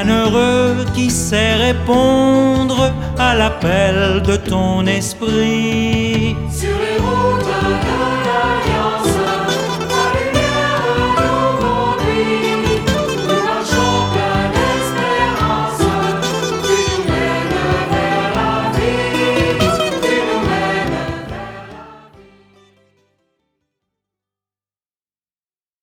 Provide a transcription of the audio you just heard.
bienheureux qui sait répondre à l'appel de ton esprit. Sur les routes de